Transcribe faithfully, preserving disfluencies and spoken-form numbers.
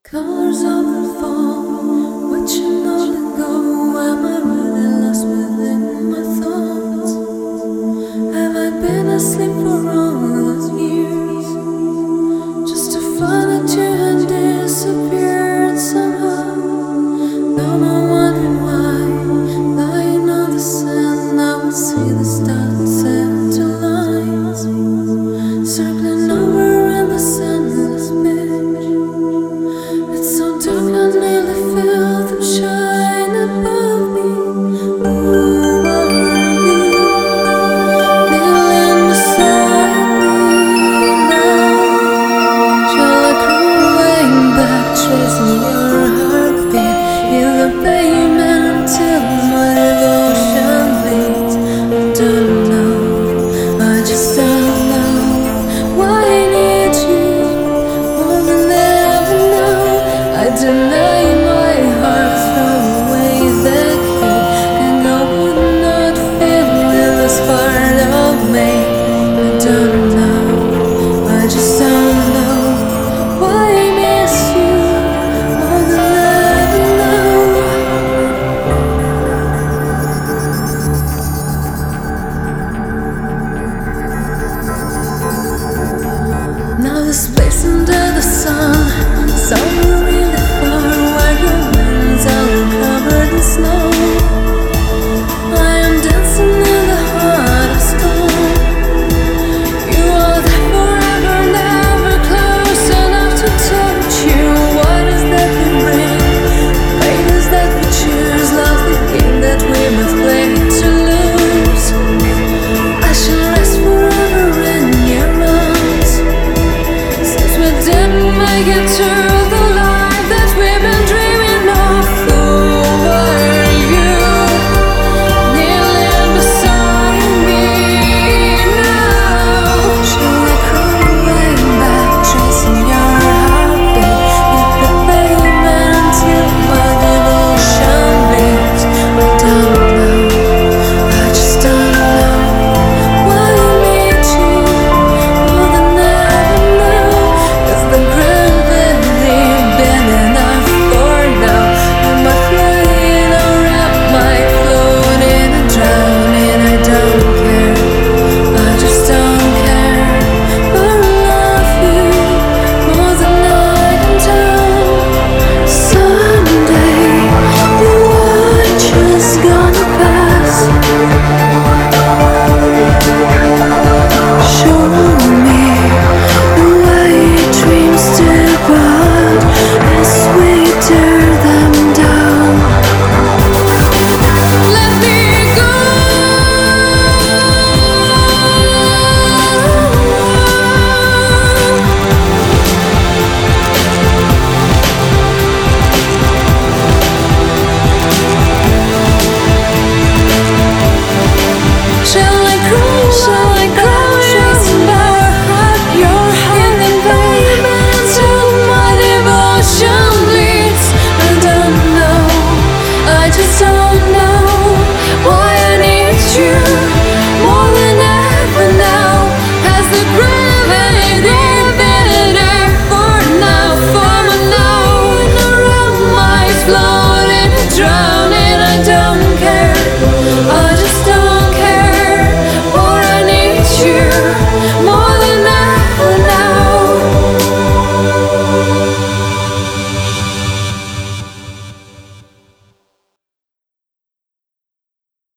Colors of the fall, watching all the go. Am I really lost within my thoughts? Have I been asleep for all those years, just to find that you had disappeared somehow? Now I'm wondering why, lying on the sand, I would see the stars and two lines circling over in the sunless beach. It's so dark, I nearly feel them shine above me. Who are you? Kneeling beside me now. Shall I crawl way back, tracing your heartbeat in the pavement until my devotion bleeds? I don't know, I just don't know why I need you more than ever now. I deny